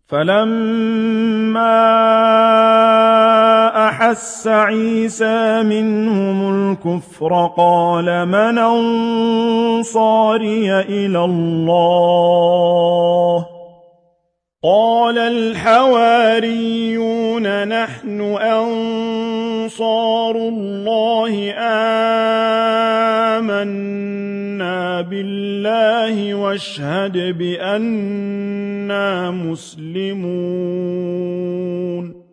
فلما أحس عيسى منهم الكفر قال من أنصاري إلى الله قال الحواريون نحن أنصار الله آمنا بالله واشهد بأننا مسلمون